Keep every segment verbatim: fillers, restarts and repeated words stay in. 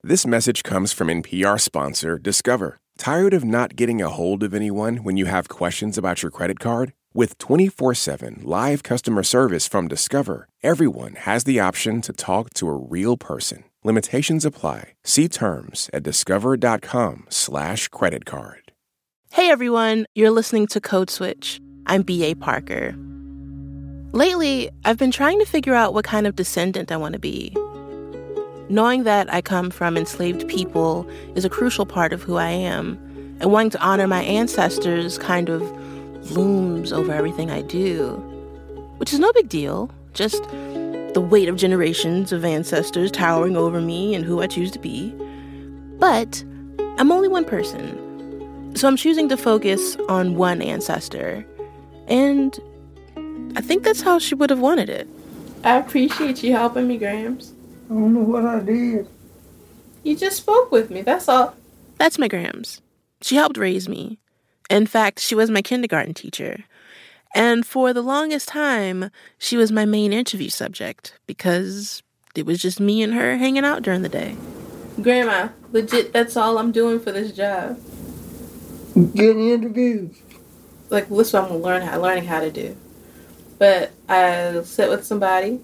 This message comes from N P R sponsor Discover. Tired of not getting a hold of anyone when you have questions about your credit card? With twenty-four seven live customer service from Discover, everyone has the option to talk to a real person. Limitations apply. See terms at discover.com slash credit card. Hey everyone, you're listening to Code Switch. I'm B A Parker. Lately, I've been trying to figure out what kind of descendant I want to be. Knowing that I come from enslaved people is a crucial part of who I am, and wanting to honor my ancestors kind of looms over everything I do, which is no big deal, just the weight of generations of ancestors towering over me and who I choose to be. But I'm only one person, so I'm choosing to focus on one ancestor, and I think that's how she would have wanted it. I appreciate you helping me, Grams. I don't know what I did. You just spoke with me, that's all. That's my Grams. She helped raise me. In fact, she was my kindergarten teacher. And for the longest time, she was my main interview subject because it was just me and her hanging out during the day. Grandma, legit, that's all I'm doing for this job. Getting interviews. Like, this is what I'm learn how, learning how to do. But I'll sit with somebody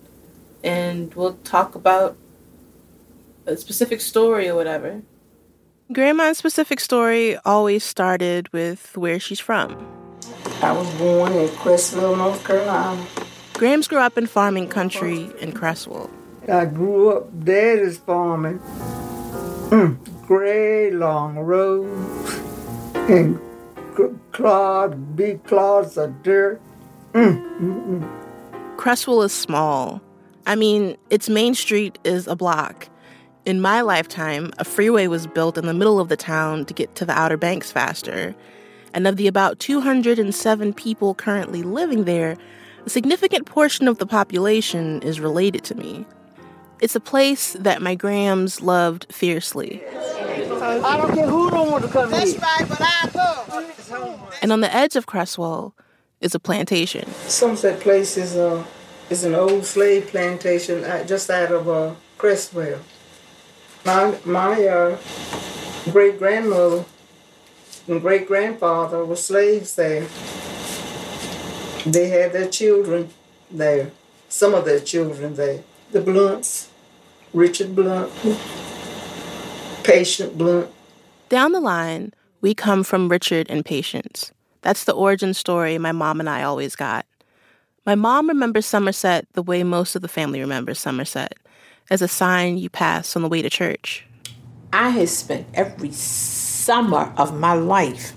and we'll talk about a specific story or whatever. Grandma's specific story always started with where she's from. I was born in Creswell, North Carolina. Grams grew up in farming country in Creswell. I grew up, Daddy's farming. Mm, gray, long roads and clods, big clods of dirt. Mm, mm, mm. Creswell is small. I mean, its main street is a block. In my lifetime, a freeway was built in the middle of the town to get to the Outer Banks faster. And of the about two hundred seven people currently living there, a significant portion of the population is related to me. It's a place that my Grams loved fiercely. I don't care who don't want to come That's here. right, but I come. And on the edge of Creswell is a plantation. Somerset Place is a is an old slave plantation uh, just out of uh, Creswell. My my uh, great grandmother and great grandfather were slaves there. They had their children there. Some of their children there. The Blunts, Richard Blunt, Patient Blunt. Down the line, we come from Richard and Patience. That's the origin story my mom and I always got. My mom remembers Somerset the way most of the family remembers Somerset, as a sign you pass on the way to church. I had spent every summer of my life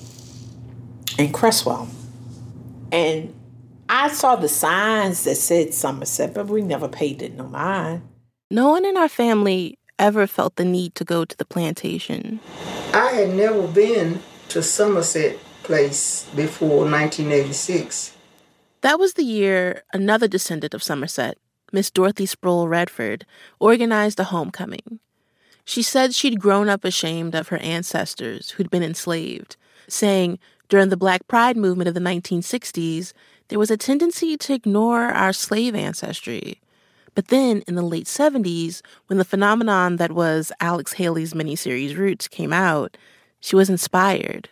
in Creswell. And I saw the signs that said Somerset, but we never paid it no mind. No one in our family ever felt the need to go to the plantation. I had never been to Somerset Place before nineteen eighty-six. That was the year another descendant of Somerset, Miss Dorothy Sproul Redford, organized a homecoming. She said she'd grown up ashamed of her ancestors who'd been enslaved, saying during the Black Pride movement of the nineteen sixties, there was a tendency to ignore our slave ancestry. But then in the late seventies, when the phenomenon that was Alex Haley's miniseries Roots came out, she was inspired.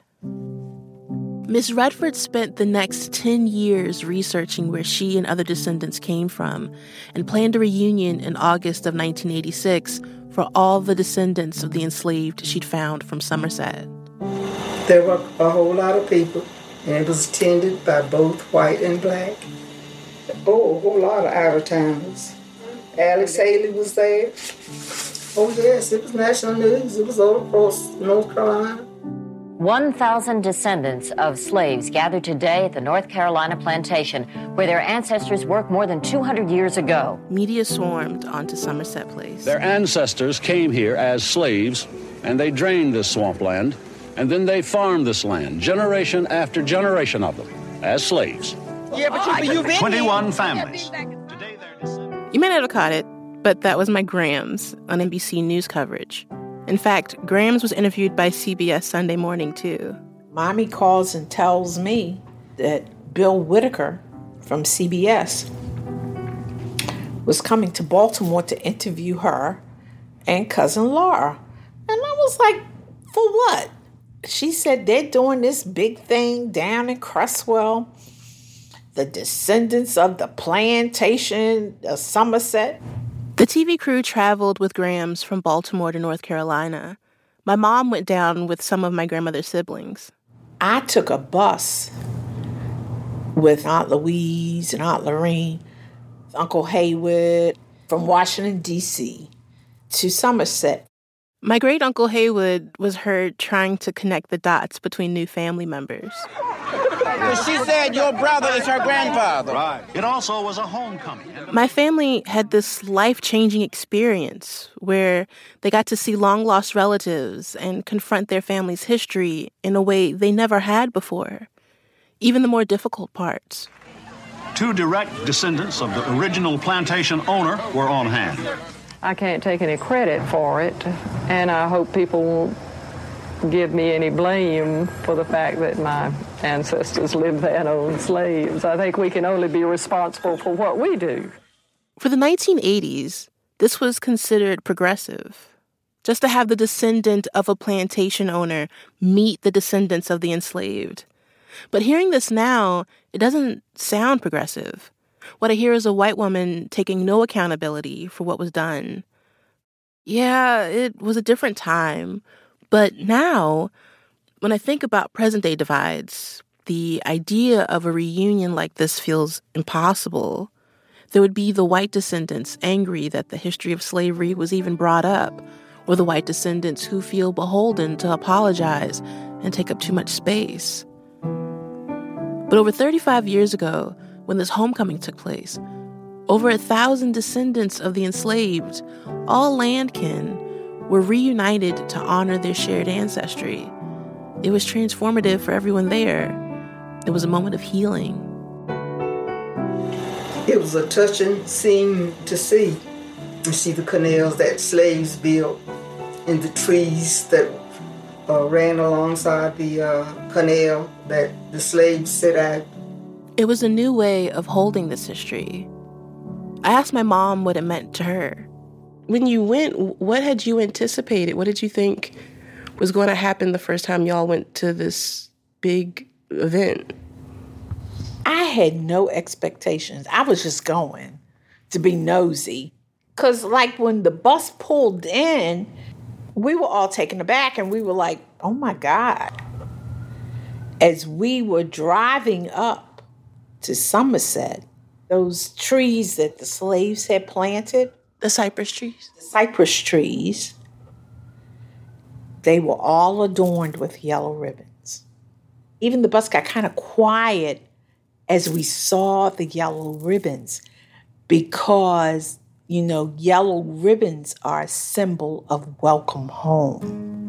Miss Redford spent the next ten years researching where she and other descendants came from and planned a reunion in August of nineteen eighty-six for all the descendants of the enslaved she'd found from Somerset. There were a whole lot of people, and it was attended by both white and black. Oh, a whole lot of out-of-towners. Alex Haley was there. Oh, yes, it was national news. It was all across North Carolina. one thousand descendants of slaves gathered today at the North Carolina plantation, where their ancestors worked more than two hundred years ago. Media swarmed onto Somerset Place. Their ancestors came here as slaves, and they drained this swampland, and then they farmed this land, generation after generation of them, as slaves. Yeah, but you, but you've been twenty-one families. Today they're descendants. You may not have caught it, but that was my Grams on N B C News coverage. In fact, Grams was interviewed by C B S Sunday Morning, too. Mommy calls and tells me that Bill Whitaker from C B S was coming to Baltimore to interview her and cousin Laura. And I was like, for what? She said they're doing this big thing down in Cresswell. The descendants of the plantation of Somerset. The T V crew traveled with Grams from Baltimore to North Carolina. My mom went down with some of my grandmother's siblings. I took a bus with Aunt Louise and Aunt Lorraine, Uncle Haywood, from Washington, D C to Somerset. My great-uncle Haywood was heard trying to connect the dots between new family members. She said your brother is her grandfather. Right. It also was a homecoming. My family had this life-changing experience where they got to see long-lost relatives and confront their family's history in a way they never had before, even the more difficult parts. Two direct descendants of the original plantation owner were on hand. I can't take any credit for it, and I hope people won't give me any blame for the fact that my ancestors lived there and owned slaves. I think we can only be responsible for what we do. For the nineteen eighties, this was considered progressive. Just to have the descendant of a plantation owner meet the descendants of the enslaved. But hearing this now, it doesn't sound progressive. What I hear is a white woman taking no accountability for what was done. Yeah, it was a different time. But now, when I think about present-day divides, the idea of a reunion like this feels impossible. There would be the white descendants angry that the history of slavery was even brought up, or the white descendants who feel beholden to apologize and take up too much space. But over thirty-five years ago, when this homecoming took place, over a thousand descendants of the enslaved, all landkin, were reunited to honor their shared ancestry. It was transformative for everyone there. It was a moment of healing. It was a touching scene to see. You see the canals that slaves built and the trees that uh, ran alongside the uh, canal that the slaves set out. It was a new way of holding this history. I asked my mom what it meant to her. When you went, what had you anticipated? What did you think was going to happen the first time y'all went to this big event? I had no expectations. I was just going to be nosy. Because, like, when the bus pulled in, we were all taken aback, and we were like, oh, my God. As we were driving up to Somerset, those trees that the slaves had planted, the cypress trees? The cypress trees, they were all adorned with yellow ribbons. Even the bus got kind of quiet as we saw the yellow ribbons because, you know, yellow ribbons are a symbol of welcome home.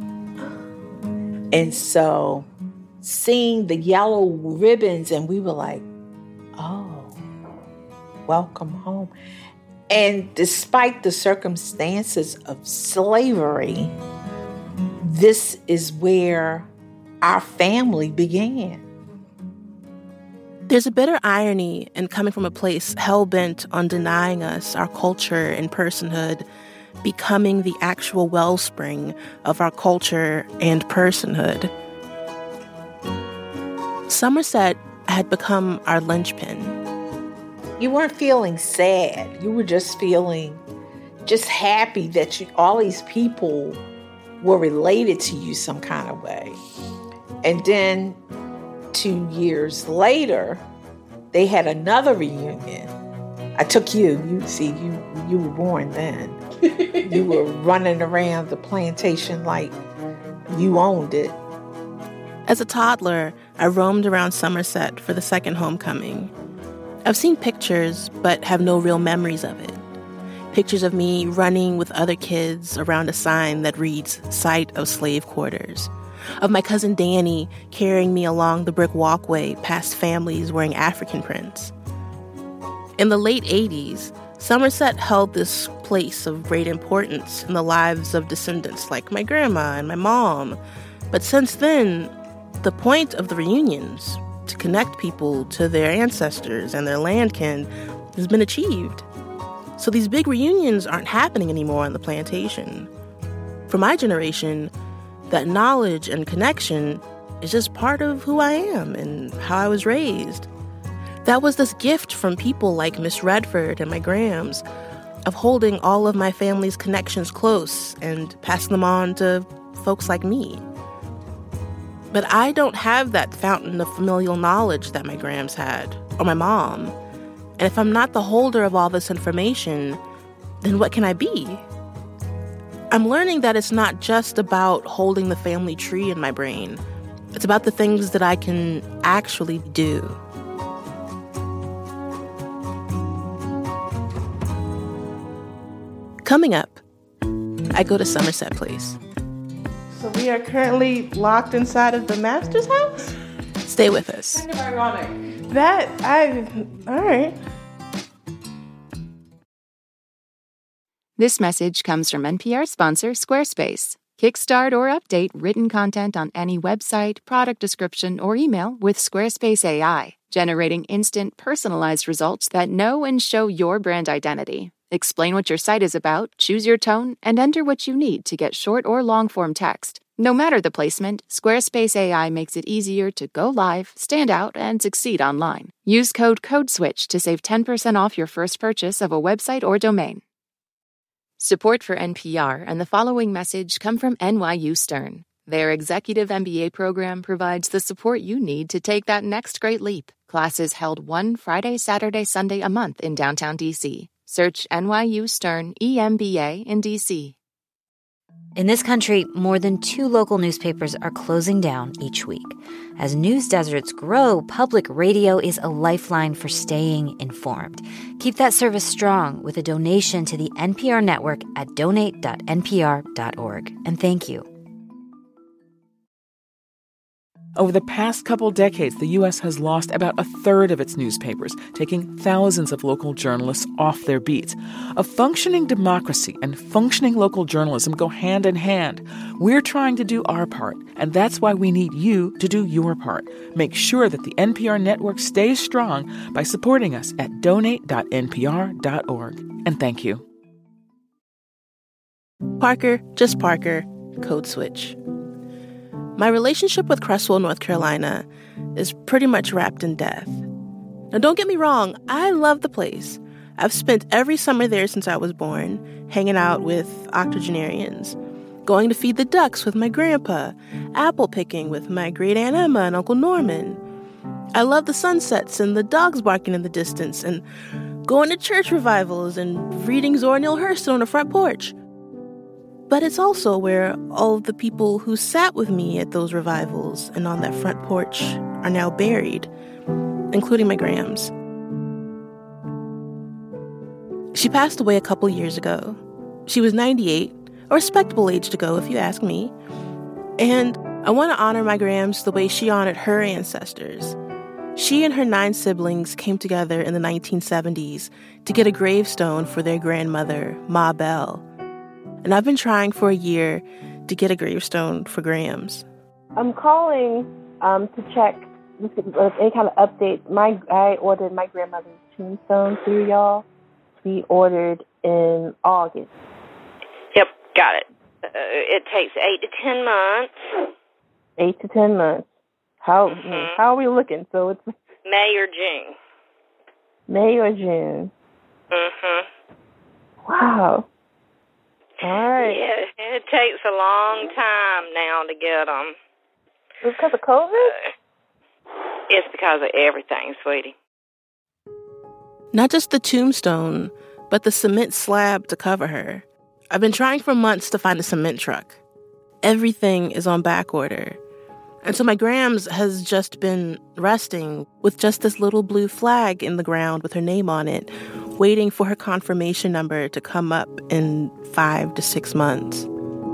And so seeing the yellow ribbons, and we were like, oh, welcome home. And despite the circumstances of slavery, this is where our family began. There's a bitter irony in coming from a place hell-bent on denying us our culture and personhood, becoming the actual wellspring of our culture and personhood. Somerset had become our linchpin. You weren't feeling sad. You were just feeling just happy that you, all these people were related to you some kind of way. And then two years later, they had another reunion. I took you. You see, you you were born then. You were running around the plantation like you owned it. As a toddler, I roamed around Somerset for the second homecoming. I've seen pictures, but have no real memories of it. Pictures of me running with other kids around a sign that reads, Site of Slave Quarters. Of my cousin Danny carrying me along the brick walkway past families wearing African prints. In the late eighties, Somerset held this place of great importance in the lives of descendants like my grandma and my mom. But since then, the point of the reunions, to connect people to their ancestors and their landkin, has been achieved. So these big reunions aren't happening anymore on the plantation. For my generation, that knowledge and connection is just part of who I am and how I was raised. That was this gift from people like Miss Redford and my Grams of holding all of my family's connections close and passing them on to folks like me. But I don't have that fountain of familial knowledge that my Grams had, or my mom. And if I'm not the holder of all this information, then what can I be? I'm learning that it's not just about holding the family tree in my brain. It's about the things that I can actually do. Coming up, I go to Somerset Place. So we are currently locked inside of the master's house? Stay with us. Kind of ironic. That, I, all right. This message comes from N P R sponsor Squarespace. Kickstart or update written content on any website, product description, or email with Squarespace A I, generating instant, personalized results that know and show your brand identity. Explain what your site is about, choose your tone, and enter what you need to get short or long-form text. No matter the placement, Squarespace A I makes it easier to go live, stand out, and succeed online. Use code CODESWITCH to save ten percent off your first purchase of a website or domain. Support for N P R and the following message come from N Y U Stern. Their executive M B A program provides the support you need to take that next great leap. Classes held one Friday, Saturday, Sunday a month in downtown D C. Search N Y U Stern E M B A in D C. In this country, more than two local newspapers are closing down each week. As news deserts grow, public radio is a lifeline for staying informed. Keep that service strong with a donation to the N P R network at donate dot n p r dot org. And thank you. Over the past couple decades, the U S has lost about a third of its newspapers, taking thousands of local journalists off their beats. A functioning democracy and functioning local journalism go hand in hand. We're trying to do our part, and that's why we need you to do your part. Make sure that the N P R network stays strong by supporting us at donate dot n p r dot org. And thank you. Parker, just Parker, Code Switch. My relationship with Creswell, North Carolina, is pretty much wrapped in death. Now, don't get me wrong, I love the place. I've spent every summer there since I was born, hanging out with octogenarians, going to feed the ducks with my grandpa, apple picking with my great Aunt Emma and Uncle Norman. I love the sunsets and the dogs barking in the distance, and going to church revivals and reading Zora Neale Hurston on the front porch. But it's also where all of the people who sat with me at those revivals and on that front porch are now buried, including my Grams. She passed away a couple years ago. She was ninety-eight, a respectable age to go if you ask me. And I want to honor my Grams the way she honored her ancestors. She and her nine siblings came together in the nineteen seventies to get a gravestone for their grandmother, Ma Bell. And I've been trying for a year to get a gravestone for Grams. I'm calling um, to check uh, any kind of update. My I ordered my grandmother's tombstone through y'all. We ordered in August. Yep, got it. Uh, it takes eight to ten months. Eight to ten months. How mm-hmm. how are we looking? So it's May or June. May or June. Mhm. Wow. All right. Yeah, it takes a long time now to get them. It's because of COVID? Uh, it's because of everything, sweetie. Not just the tombstone, but the cement slab to cover her. I've been trying for months to find a cement truck. Everything is on back order. And so my Grams has just been resting with just this little blue flag in the ground with her name on it, waiting for her confirmation number to come up in five to six months.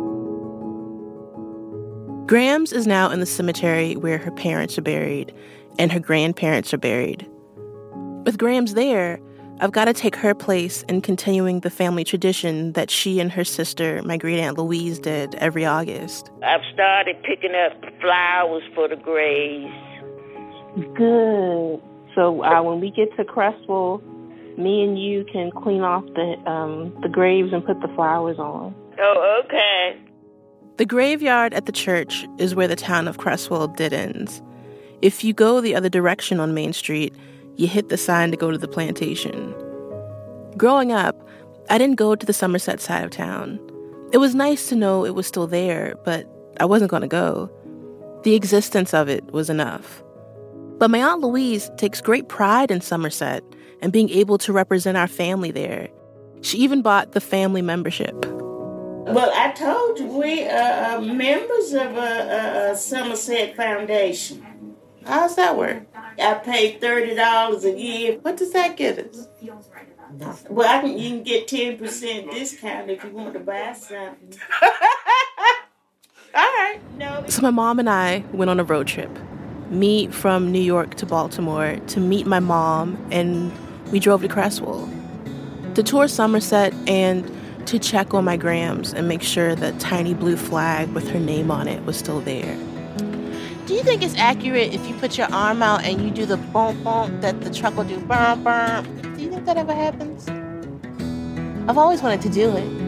Grams is now in the cemetery where her parents are buried and her grandparents are buried. With Grams there, I've got to take her place in continuing the family tradition that she and her sister, my great-aunt Louise, did every August. I've started picking up flowers for the graves. Good. So uh, when we get to Creswell, me and you can clean off the um, the graves and put the flowers on. Oh, okay. The graveyard at the church is where the town of Cresswell dead ends. If you go the other direction on Main Street, you hit the sign to go to the plantation. Growing up, I didn't go to the Somerset side of town. It was nice to know it was still there, but I wasn't going to go. The existence of it was enough. But my Aunt Louise takes great pride in Somerset and being able to represent our family there. She even bought the family membership. Well, I told you, we are uh, members of a, a, a Somerset Foundation. How does that work? I pay thirty dollars a year. What does that get us? Well, I can, you can get ten percent discount if you want to buy something. All right. No. So my mom and I went on a road trip. Me from New York to Baltimore to meet my mom, and we drove to Cresswell to tour Somerset and to check on my grams and make sure the tiny blue flag with her name on it was still there. Do you think it's accurate if you put your arm out and you do the bump bump that the truck will do bump bump? Do you think that ever happens? I've always wanted to do it.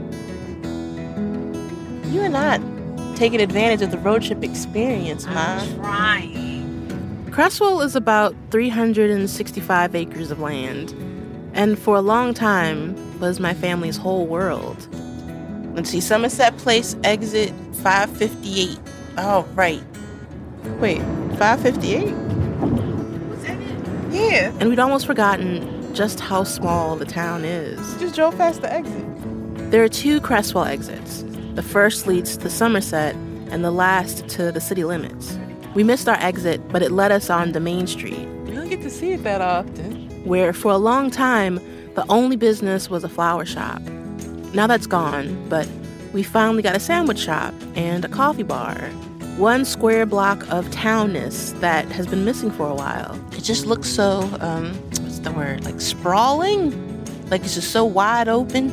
You are not taking advantage of the road trip experience, Mom. I'm trying. Cresswell is about three hundred sixty-five acres of land, and for a long time was my family's whole world. Let's see, Somerset Place, exit five fifty-eight. Oh, right. Wait, five fifty-eight? Was that it? Yeah. And we'd almost forgotten just how small the town is. You just drove past the exit. There are two Cresswell exits. The first leads to Somerset, and the last to the city limits. We missed our exit, but it led us on to Main Street. You don't get to see it that often. Where, for a long time, the only business was a flower shop. Now that's gone, but we finally got a sandwich shop and a coffee bar. One square block of townness that has been missing for a while. It just looks so, um, what's the word, like sprawling? Like it's just so wide open.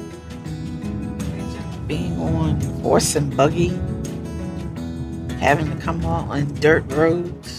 Being on horse and buggy, having to come out on dirt roads.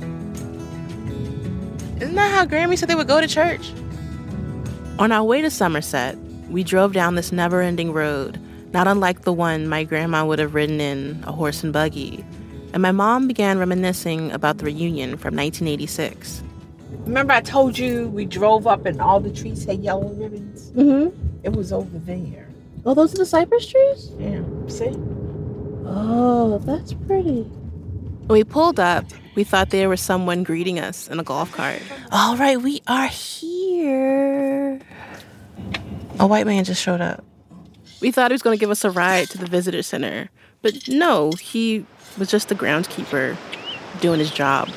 Isn't that how Grammy said they would go to church? On our way to Somerset, we drove down this never-ending road, not unlike the one my grandma would have ridden in, a horse and buggy. And my mom began reminiscing about the reunion from nineteen eighty-six. Remember I told you we drove up and all the trees had yellow ribbons? Mm-hmm. It was over there. Oh, those are the cypress trees? Yeah, see? Oh, that's pretty. When we pulled up, we thought there was someone greeting us in a golf cart. All right, we are here. A white man just showed up. We thought he was going to give us a ride to the visitor center. But no, he was just the groundskeeper doing his job.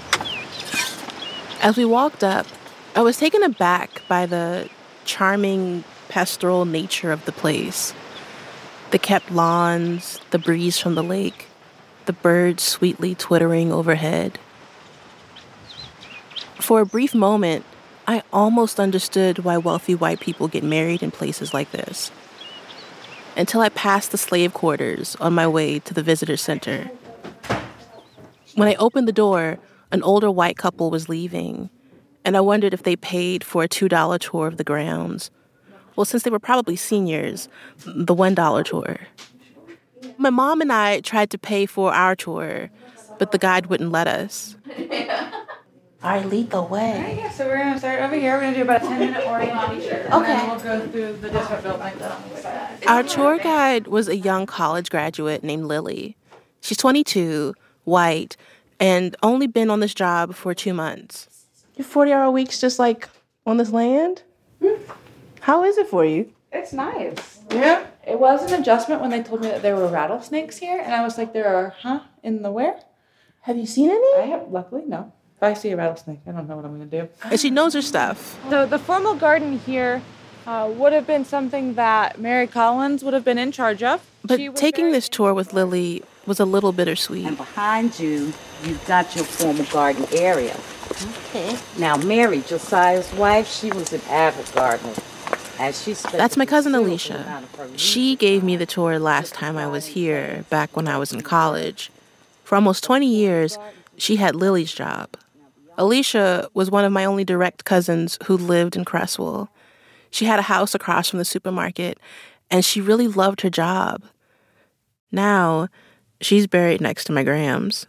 As we walked up, I was taken aback by the charming pastoral nature of the place. The kept lawns, the breeze from the lake, the birds sweetly twittering overhead. For a brief moment, I almost understood why wealthy white people get married in places like this. Until I passed the slave quarters on my way to the visitor center. When I opened the door, an older white couple was leaving, and I wondered if they paid for a two dollar tour of the grounds. Well, since they were probably seniors, the one dollar tour. My mom and I tried to pay for our tour, but the guide wouldn't let us. All right, lead the way. All right, yeah, so we're going to start over here. We're going to do about a ten-minute orientation. And Okay. then we'll go through the different buildings on the side. Our tour guide was a young college graduate named Lily. She's twenty-two, white, and only been on this job for two months. Your forty-hour weeks just like on this land? Hmm. How is it for you? It's nice. Yeah? It was an adjustment when they told me that there were rattlesnakes here, and I was like, there are, huh? In the where? Have you seen any? I have, luckily, no. If I see a rattlesnake, I don't know what I'm going to do. And she knows her stuff. So the formal garden here uh, would have been something that Mary Collins would have been in charge of. But taking this tour with Lily was a little bittersweet. And behind you, you've got your formal garden area. Okay. Now, Mary, Josiah's wife, she was an avid gardener. As she spent That's my cousin Alicia. She gave me the tour last time I was here, back when I was in college. For almost twenty years, she had Lily's job. Alicia was one of my only direct cousins who lived in Cresswell. She had a house across from the supermarket, and she really loved her job. Now, she's buried next to my Grams.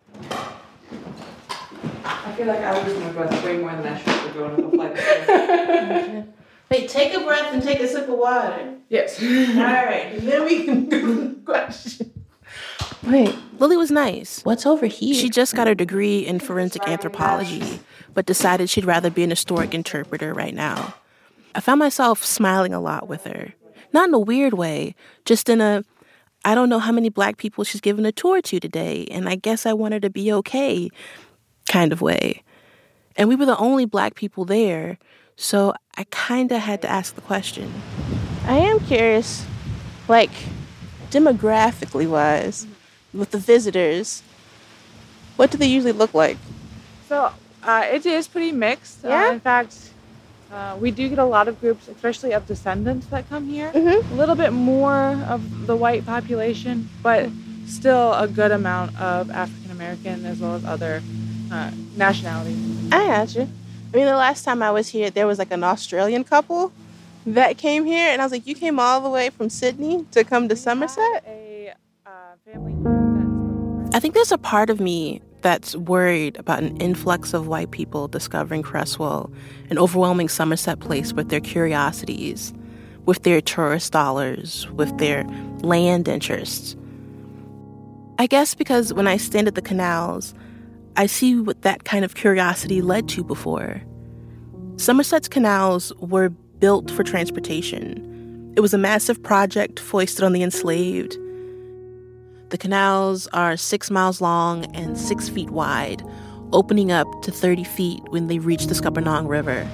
I feel like I was losing my breath way more than I should for going up a flight of stairs. Wait, take a breath and take a sip of water. Yes. All right, and then we can go to the question. Wait, Lily was nice. What's over here? She just got her degree in forensic anthropology, but decided she'd rather be an historic interpreter right now. I found myself smiling a lot with her. Not in a weird way, just in a, I don't know how many Black people she's given a tour to today, and I guess I want her to be okay kind of way. And we were the only Black people there, so I kind of had to ask the question. I am curious, like, demographically wise, with the visitors, what do they usually look like? So uh, it is pretty mixed. Yeah? Uh, in fact, uh, we do get a lot of groups, especially of descendants that come here. Mm-hmm. A little bit more of the white population, but still a good amount of African American as well as other uh, nationalities. I got you. I mean, the last time I was here, there was like an Australian couple that came here, and I was like, you came all the way from Sydney to come to Somerset? A uh, family. I think there's a part of me that's worried about an influx of white people discovering Cresswell, an overwhelming Somerset Place with their curiosities, with their tourist dollars, with their land interests. I guess because when I stand at the canals, I see what that kind of curiosity led to before. Somerset's canals were built for transportation. It was a massive project foisted on the enslaved. The canals are six miles long and six feet wide, opening up to thirty feet when they reach the Scuppernong River.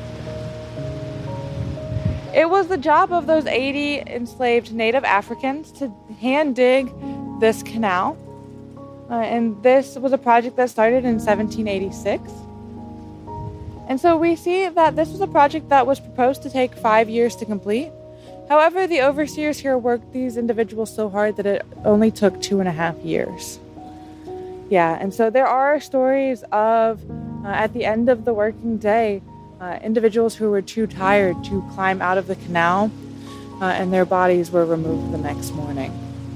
It was the job of those eighty enslaved Native Africans to hand dig this canal. Uh, and this was a project that started in seventeen eighty-six. And so we see that this was a project that was proposed to take five years to complete. However, the overseers here worked these individuals so hard that it only took two and a half years. Yeah, and so there are stories of, uh, at the end of the working day, uh, individuals who were too tired to climb out of the canal, uh, and their bodies were removed the next morning.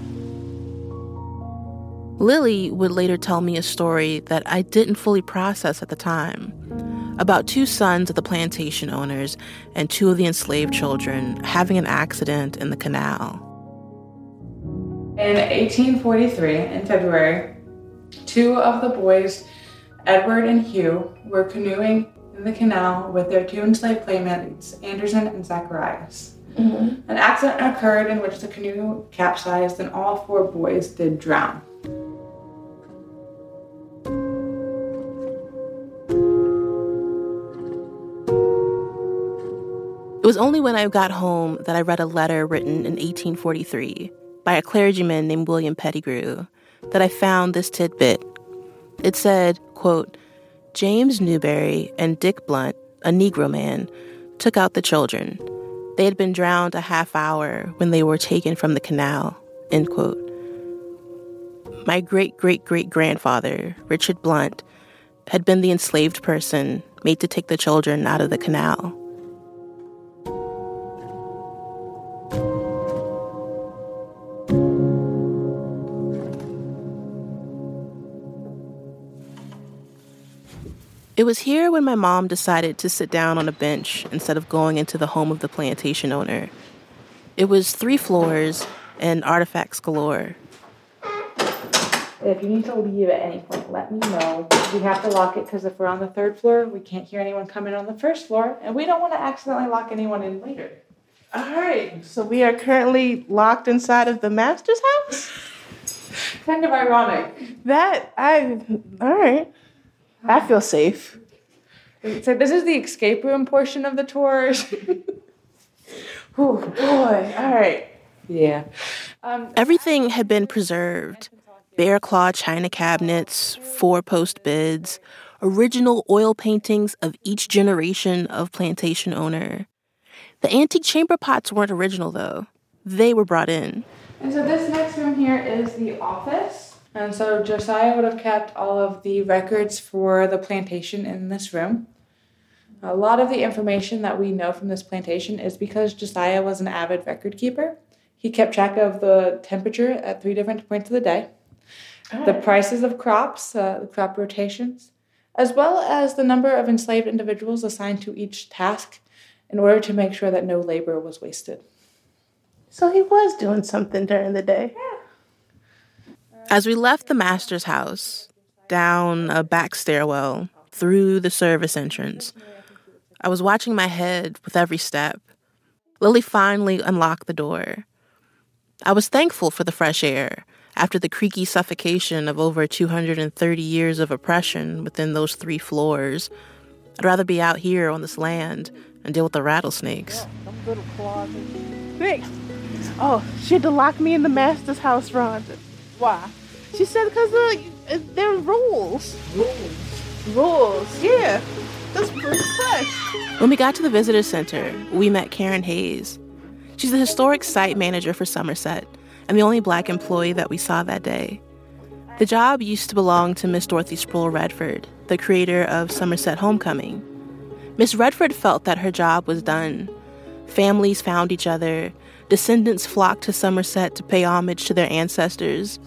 Lily would later tell me a story that I didn't fully process at the time, about two sons of the plantation owners and two of the enslaved children having an accident in the canal. In eighteen forty-three, in February, two of the boys, Edward and Hugh, were canoeing in the canal with their two enslaved playmates, Anderson and Zacharias. Mm-hmm. An accident occurred in which the canoe capsized and all four boys did drown. It was only when I got home that I read a letter written in eighteen forty-three by a clergyman named William Pettigrew that I found this tidbit. It said, quote, James Newberry and Dick Blunt, a Negro man, took out the children. They had been drowned a half hour when they were taken from the canal, end quote. My great-great-great-grandfather, Richard Blunt, had been the enslaved person made to take the children out of the canal. It was here when my mom decided to sit down on a bench instead of going into the home of the plantation owner. It was three floors and artifacts galore. If you need to leave at any point, let me know. We have to lock it because if we're on the third floor, we can't hear anyone come in on the first floor, and we don't want to accidentally lock anyone in later. All right, so we are currently locked inside of the master's house? Kind of ironic. That, I, all right. I feel safe. So this is the escape room portion of the tours. Oh, boy. All right. Yeah. Um, Everything had been preserved. Bear claw china cabinets, four-post beds, original oil paintings of each generation of plantation owner. The antique chamber pots weren't original, though. They were brought in. And so this next room here is the office. And so Josiah would have kept all of the records for the plantation in this room. A lot of the information that we know from this plantation is because Josiah was an avid record keeper. He kept track of the temperature at three different points of the day, oh. the prices of crops, uh, the crop rotations, as well as the number of enslaved individuals assigned to each task in order to make sure that no labor was wasted. So he was doing something during the day. As we left the master's house, down a back stairwell, through the service entrance, I was watching my head with every step. Lily finally unlocked the door. I was thankful for the fresh air after the creaky suffocation of over two hundred thirty years of oppression within those three floors. I'd rather be out here on this land and deal with the rattlesnakes. Thanks. Oh, she had to lock me in the master's house, Rhonda. Why? She said because uh, there are rules. Rules? Rules, yeah. That's pretty fresh. When we got to the visitor center, we met Karen Hayes. She's the historic site manager for Somerset and the only Black employee that we saw that day. The job used to belong to Miss Dorothy Sproul Redford, the creator of Somerset Homecoming. Miss Redford felt that her job was done. Families found each other. Descendants flocked to Somerset to pay homage to their ancestors.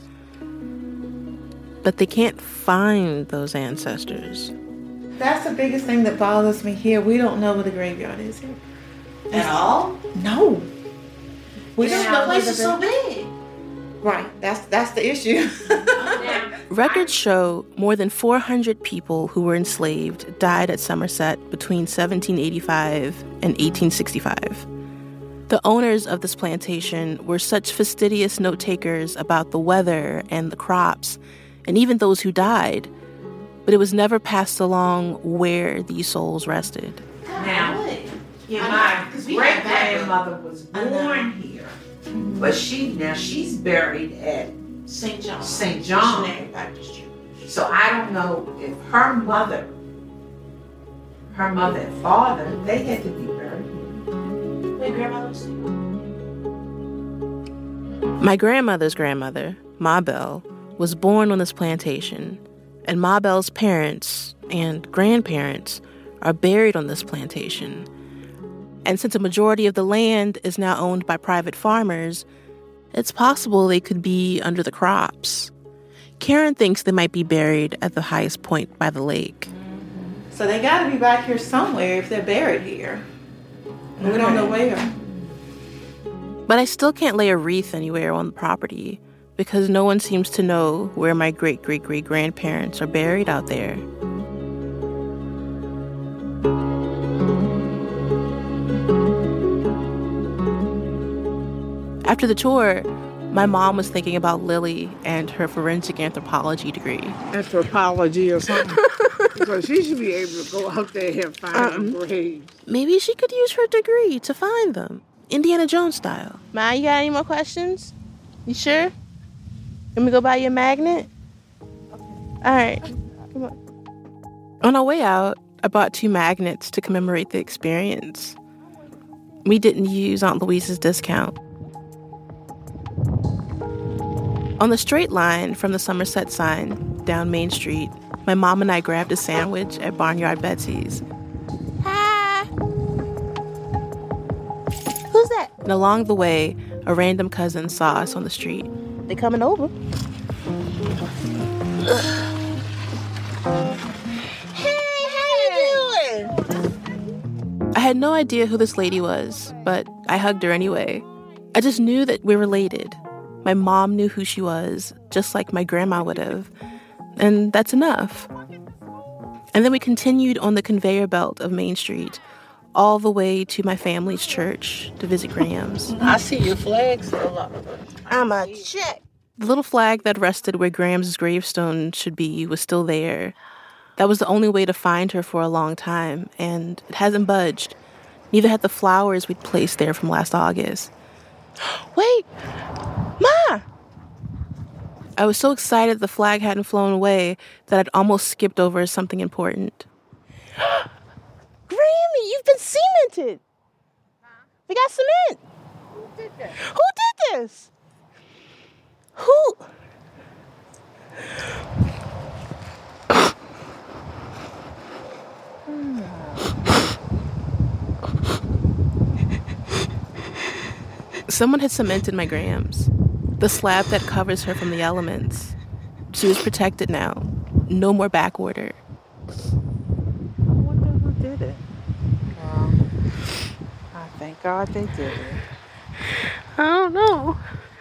But they can't find those ancestors. That's the biggest thing that bothers me here. We don't know where the graveyard is here. At all? No. We yeah, don't know the place where is the so big. Right. That's that's the issue. Records show more than four hundred people who were enslaved died at Somerset between seventeen eighty-five and eighteen sixty-five. The owners of this plantation were such fastidious note-takers about the weather and the crops, and even those who died, but it was never passed along where these souls rested. Now, yeah, my great-grandmother was born here, but she now she's buried at Saint John. Saint John Baptist Church. So I don't know if her mother, her mother and father, they had to be buried here. My grandmother's My grandmother's grandmother, Ma Bell, was born on this plantation, and Ma Bell's parents and grandparents are buried on this plantation. And since a majority of the land is now owned by private farmers, it's possible they could be under the crops. Karen thinks they might be buried at the highest point by the lake. So they got to be back here somewhere if they're buried here. We don't know where. But I still can't lay a wreath anywhere on the property because no one seems to know where my great-great-great-grandparents are buried out there. After the tour, my mom was thinking about Lily and her forensic anthropology degree. Anthropology or something. Because she should be able to go out there and find um, graves. Maybe she could use her degree to find them, Indiana Jones style. Ma, you got any more questions? You sure? Let me go buy you a magnet? Okay. All right. Come on. On our way out, I bought two magnets to commemorate the experience. We didn't use Aunt Louise's discount. On the straight line from the Somerset sign down Main Street, my mom and I grabbed a sandwich at Barnyard Betsy's. Hi! Who's that? And along the way, a random cousin saw us on the street. They coming over. Hey, how you doing? I had no idea who this lady was, but I hugged her anyway. I just knew that we're related. My mom knew who she was, just like my grandma would have. And that's enough. And then we continued on the conveyor belt of Main Street, all the way to my family's church to visit Graham's. I see your flag still up. I'm a check. The little flag that rested where Graham's gravestone should be was still there. That was the only way to find her for a long time, and it hasn't budged. Neither had the flowers we'd placed there from last August. Wait! Ma! I was so excited the flag hadn't flown away that I'd almost skipped over something important. Grammy, you've been cemented! We got cement! Who did this? Who did this? Who? Someone had cemented my grams, the slab that covers her from the elements. She was protected now. No more back order. I wonder who did it. Well, I thank God they did it. I don't know.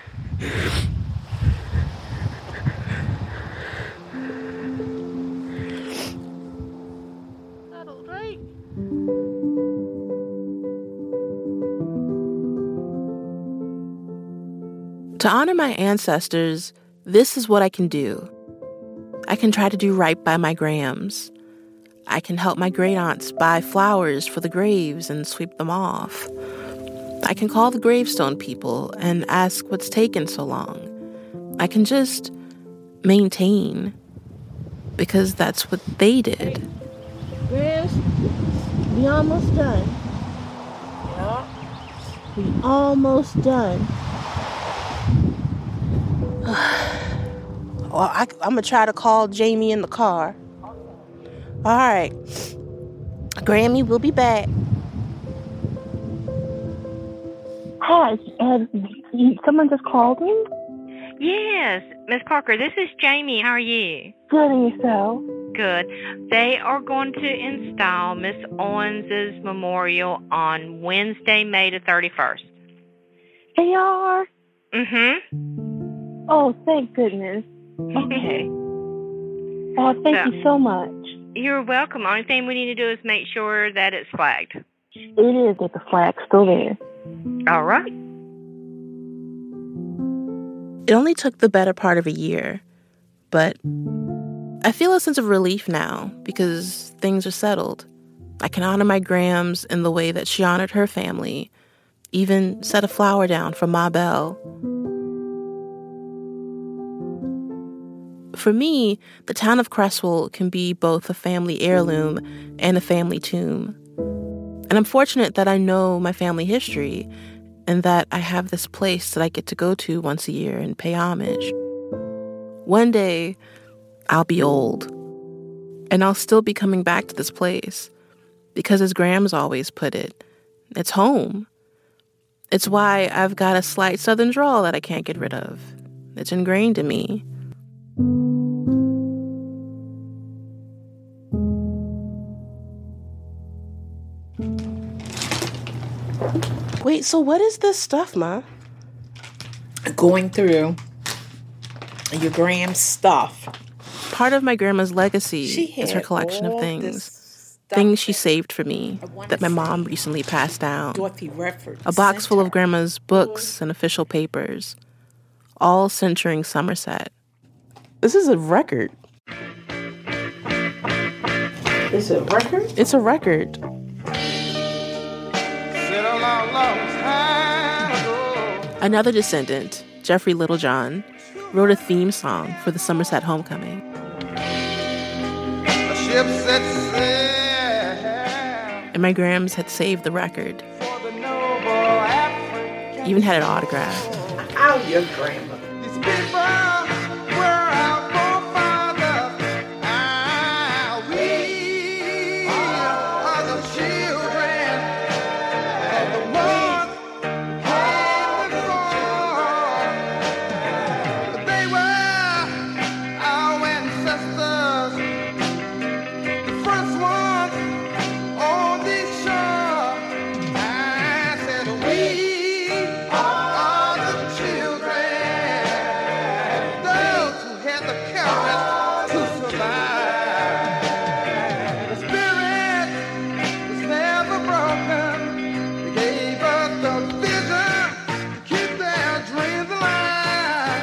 Settled, right? To honor my ancestors, this is what I can do. I can try to do right by my grams. I can help my great-aunts buy flowers for the graves and sweep them off. I can call the gravestone people and ask what's taken so long. I can just maintain, because that's what they did. Grams, we almost done. Yeah. We almost done. Well, I, I'm going to try to call Jamie in the car. All right. Grammy, we'll be back. Hi, uh, someone just called me? Yes, Miss Parker, this is Jamie. How are you? Good, and yourself? Good. They are going to install Miss Owens's memorial on Wednesday, May the thirty-first. They are? Mm-hmm. Oh, thank goodness. Okay. Oh, thank so, you so much. You're welcome. Only thing we need to do is make sure that it's flagged. It is, that the flag's still there. All right. It only took the better part of a year, but I feel a sense of relief now because things are settled. I can honor my grams in the way that she honored her family, even set a flower down for Ma Belle. For me, the town of Cresswell can be both a family heirloom and a family tomb. And I'm fortunate that I know my family history and that I have this place that I get to go to once a year and pay homage. One day, I'll be old, and I'll still be coming back to this place because, as Grams always put it, it's home. It's why I've got a slight southern drawl that I can't get rid of. It's ingrained in me. Wait, so what is this stuff, Ma? Going through your Gram's stuff. Part of my grandma's legacy is her collection of things. Things she saved for me that my mom recently passed down. Dorothy Redford. A box full of grandma's books and official papers, all centering Somerset. This is a record. Is it a record? It's a record. Another descendant, Jeffrey Littlejohn, wrote a theme song for the Somerset homecoming. And my grams had saved the record. Even had it autographed. How your grandma? These people were our forefathers. Ah, we are the children of the ones who came before. They were our ancestors, the first ones on this shore. I said we are the children, those who had the courage to survive. The spirit was never broken. They gave us the vision to keep their dreams alive.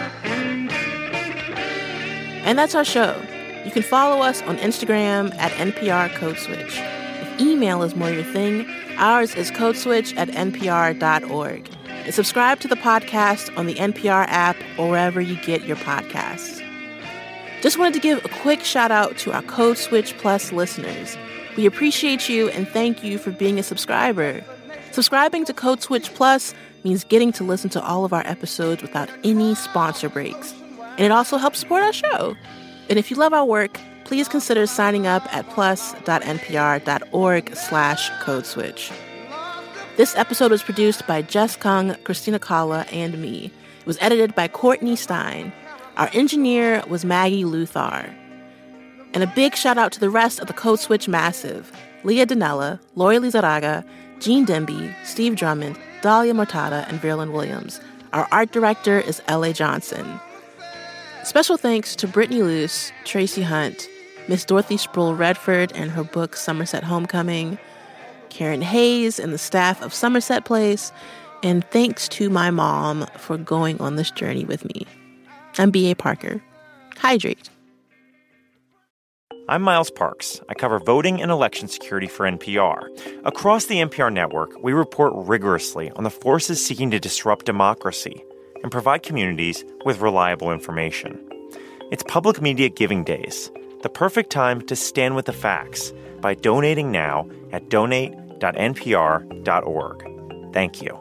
And that's our show. You can follow us on Instagram at N P R Code Switch. If email is more your thing, ours is codeswitch at N P R dot org. And subscribe to the podcast on the N P R app or wherever you get your podcasts. Just wanted to give a quick shout out to our Code Switch Plus listeners. We appreciate you and thank you for being a subscriber. Subscribing to Code Switch Plus means getting to listen to all of our episodes without any sponsor breaks. And it also helps support our show. And if you love our work, please consider signing up at plus.npr.org slash codeswitch. This episode was produced by Jess Kung, Christina Kala, and me. It was edited by Courtney Stein. Our engineer was Maggie Luthar. And a big shout out to the rest of the Code Switch Massive: Leah Dinella, Lori Lizarraga, Gene Demby, Steve Drummond, Dahlia Mortada, and Verlin Williams. Our art director is L A Johnson. Special thanks to Brittany Luce, Tracy Hunt, Miss Dorothy Sproul Redford and her book Somerset Homecoming, Karen Hayes and the staff of Somerset Place, and thanks to my mom for going on this journey with me. I'm B A. Parker. Hydrate. I'm Miles Parks. I cover voting and election security for N P R. Across the N P R network, we report rigorously on the forces seeking to disrupt democracy and provide communities with reliable information. It's Public Media Giving Days, the perfect time to stand with the facts by donating now at donate dot n p r dot org. Thank you.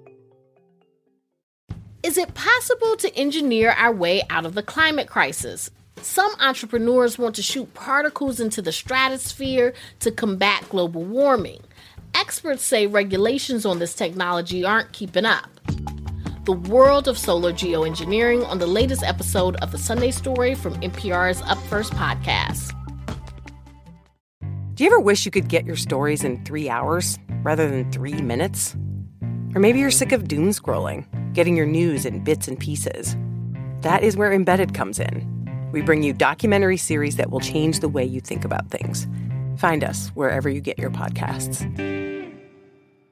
Is it possible to engineer our way out of the climate crisis? Some entrepreneurs want to shoot particles into the stratosphere to combat global warming. Experts say regulations on this technology aren't keeping up. The world of solar geoengineering on the latest episode of The Sunday Story from N P R's Up First podcast. Do you ever wish you could get your stories in three hours rather than three minutes? Or maybe you're sick of doom scrolling, getting your news in bits and pieces. That is where Embedded comes in. We bring you documentary series that will change the way you think about things. Find us wherever you get your podcasts.